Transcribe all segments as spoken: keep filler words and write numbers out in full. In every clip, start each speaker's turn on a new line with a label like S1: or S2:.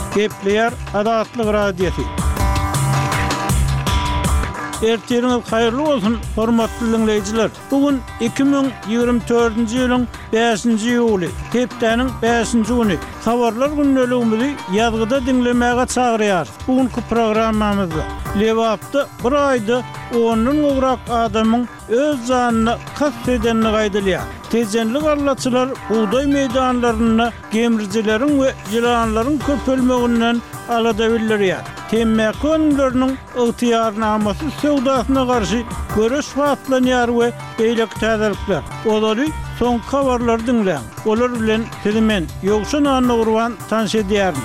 S1: Gepleyer Adatlyk radiosi. Ertiriniz hayırlı olsun hormatly dinleyijiler. Bugün iki bin ýygrimi dördünji ýylyň beşinji ýuly, hepdeniň beşinji güni. Habarlar günnäligimizi ýazgyda dinlemäge çagyrýar. Bugünkü programmamyzda Lewapda bir aýda ondan gowrak adamyň öz janyny kast edenini gaýdylýar. Tezenlik arlaçylar buğday meydanlaryna gemirjileriň we ýylanlaryň köpelmeginden alada bildirýär. Temme könüllerinin ıhtiyarnaması sevdasına karşı görüş faatlanýar we beýlek täzelikler. Olary son habarlar dinleýän. Olar bilen sizimen ýogşan anna urwan tanış edýärim.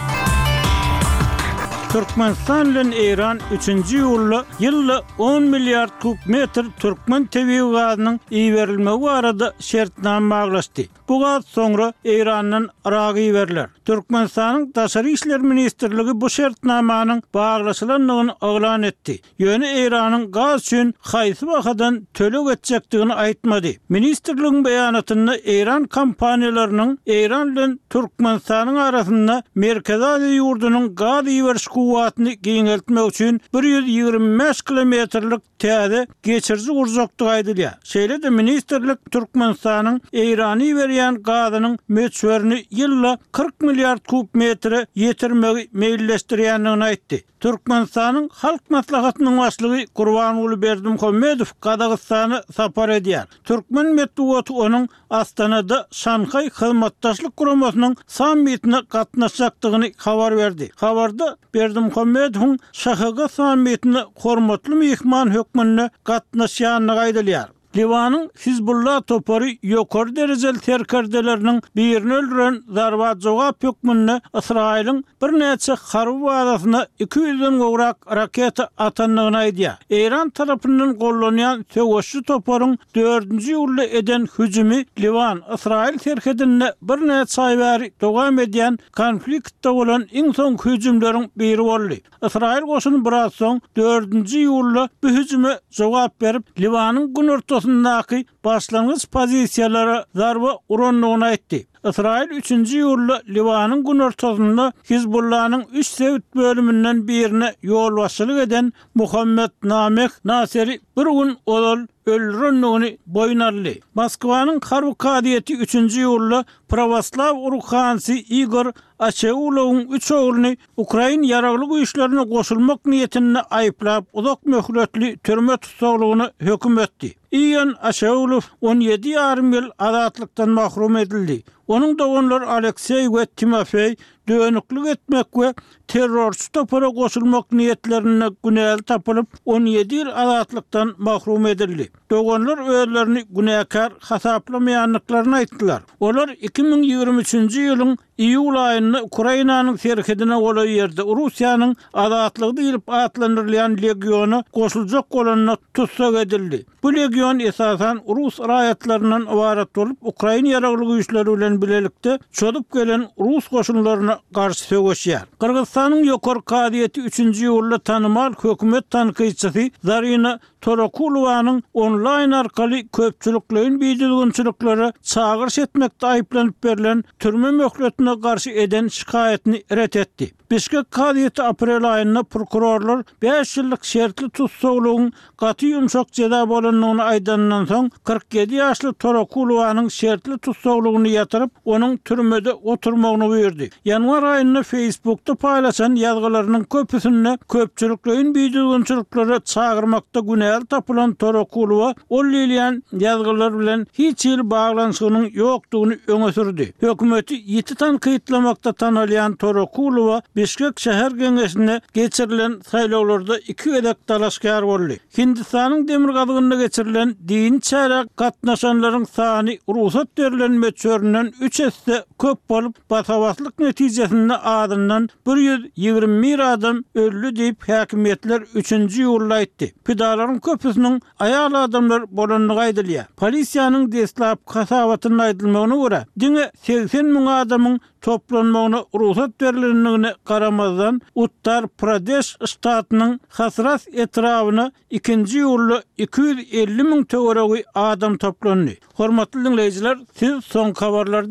S1: Türkmenistan bilen Iran üçünji ýylda ýylda on milliard kub metr türkmen tebii gazynyň iýberilmegi barada şertname baglaşdy. Bu gaz soňra Iranyň Iragy berler. Türkmenistanyň Daşary işler ministrligi bu şertnamanyň baglaşylandygyny oglan etdi. Ýöne Iranyň gaz üçin haýsy wagtdan tölek etjekdigini aýtmady. Ministrligiň beýanatynda Iran kompaniýalarynyň Iran bilen Türkmenistanyň arasynda Merkezi Aziýa ýurdunyň gaz iýberiş kuwwatyny giňeltmek üçin bir ýüz ýygrimi beş kilometrlik täze geçirji gurjakdygy aýdylýar. Şeýle-de ministrlik Türkmenistanyň Irany berýän gazynyň möçberini ýylda kırk milliard kub metre ýetirmegi meýilleşdirýändigini aýtdy. Türkmenistanyň halk maslahatynyň başlygy Gurbanuly Berdimuhammedow Kazakstany sapar edýär. Türkmen medeniýeti onuň Astanada Şanhay hyzmatdaşlyk guramasynyň sammitine gatnaşjakdygyny habar berdi. Habarda Berdimuhammedowyň Ş H G sammitine hormatly mehman hökmüne gatnaşýanyny gaýdylýar. Liwanyň Hizbullah topary ýokary derejeli terkerdeleriniň birini öldüren zarbat jogap hökmüne Israýlyň bir näçe harby bazasyna iki ýüzden gowrak raketa atandygyny aýdýar. Iran tarapyndan gollanýan töweşli toparyň dördünji ýylda eden hüjümi Liwan Israýl terkedine bir näçe aý bäri dowam edýän konfliktde bolan iň soň hüjümleriň biri boldy. Israýl goşuny biraz soň dördünji ýylda bu hüjüme jogap berip Liwanyň gün ortasyndaky başlangyç pozisiýalara zarba uranlygyny aýtdy. Israýl üçünji ýylda Liwanyň gün ortasynda Hizbullah'nyň üç sewit bölümünden birine ýol başçylyk eden Muhammed Nameh Naseri bir gün olal öldürenligini boýnarly. Moskwanyň harby kadiýeti üçünji ýylda Pravoslav urukhançy Igor Achegulowyň üç ogluny Ukraina ýaraglyk güýçlerine goşulmak niýetinde aýplap uzak möhletli türme tutsaglygyny hökm etdi. Igor Achegulow on ýedi ýarym ýyl azatlykdan mahrum edildi. Onuň doganlar Aleksey we Timofey dönüklik etmek we terrorçy topara goşulmak niýetlerine günäl tapylyp on ýedi ýyl azatlykdan mahrum edildi. Doganlar özlerini günäkar hasaplamaýanlyklaryny aýtdylar. Olar iki bin ýygrimi üçünji ýylyň iýul aýynda Ukrainanyň serkedine bolan ýerde Russiýanyň azatlygy diýilip atlandyrylýan legionu goşuljak bolanyna tutsak edildi. Bu legion esasan Rus raýatlarynyň ibaret bolup Ukraina ýaraglyk güýçleri bilen bilelikde çödüp gelen Rus goşunlaryna garşy söwüşýär. Kyrgyzstanyň ýokary kadiýeti üçünji ýylda tanymal hökümet tanqyçysy Zarina Torakulowanyň online arkaly köpçüliklerin biýdilgünçiliklere çağırış etmekde aýplanyp berilen türme möhletine garşy eden şikaýetini ret etdi. Bişkek kadiýeti aprel aýynda prokurorlar beş ýyllyk şertli tutsaglygyň gaty ýumşak jeda bolanlygyny aýdandan soň kırk ýedi ýaşly Torakulowanyň şertli tutsaglygyny ýatyryp onuň türmede oturmagyny buyurdy. Ýanwar aýynda Facebookda paýlaşan ýazgylarynyň köpüsine köpçüliklerin biýdilgünçiliklere çağırmakda günäl tapylan Torakulowa ol ýylyan ýazgylar bilen hiç ýyl baglanşygynyň ýokdugyny öňe sürdi. Hökümeti ýeti tanqytlamakda tanalýan Torakulowa Bişkek şäher geňeşine geçirilen saýlawlarda iki edek dalaşkar boldy. Hindistanyň demir gazygyna geçirilen din çärek gatnaşanlaryň sany ruhsat berilen möçberinden üç esse köp bolup basawatlyk netijesinde adından bir ýüz ýygrimi bir adam öldü diýip häkimetler üçünji ýylda aýtdy. Pidalaryň köpüsiniň aýal adamlar bolanlygy aýdylýar. Polisiýanyň deslap kasawatyny aýdylmagyna görä, diňe seksen miň adamyň toplanmagyna ruhsat berilendigine garamazdan Uttar Pradesh ştatynyň Hasras etrawyna ikinji ýylda iki ýüz elli miň töweregi adam toplandy. Hormatly dinleyijiler, siz soň habarlar